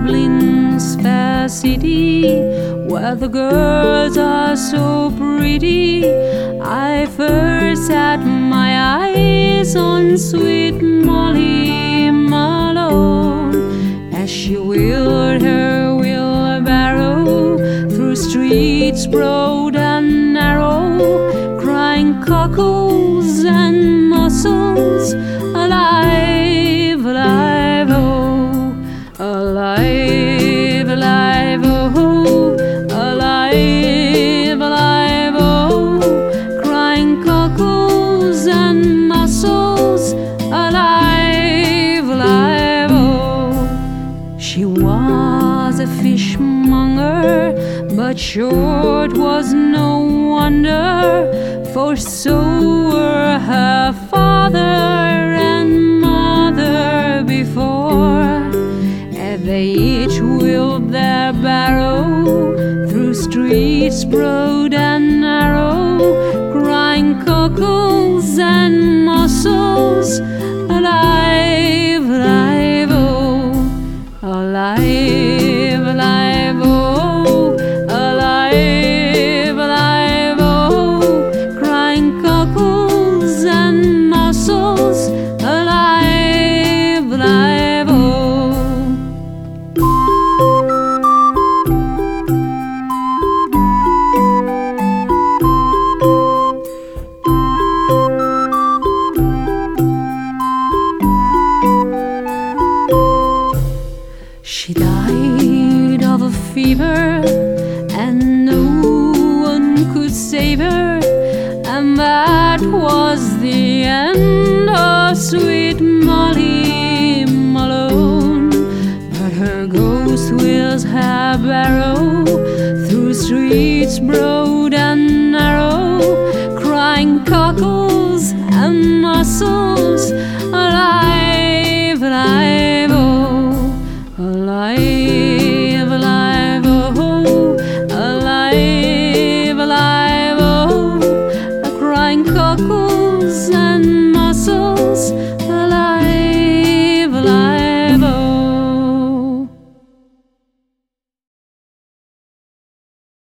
Dublin's fair city, where the girls are so pretty, I first set my eyes on sweet Molly Malone, as she wheeled her wheelbarrow through streets broad and narrow, crying cockles and mussels, alive, alive, oh, alive, alive, oh, alive, alive, oh, crying cockles and mussels, alive, alive, oh. She was a fishmonger, but short was no wonder, for so were her father and mother before, and they each wheeled their barrow through streets broad and narrow, crying cockles and mussels, alive, alive, oh, alive, alive, oh, alive, alive, oh, crying cockles and mussels, alive, alive, oh. She died of a fever, and no one could save her, and that was the end of sweet Molly Malone. But her ghost wheels her barrow through streets broad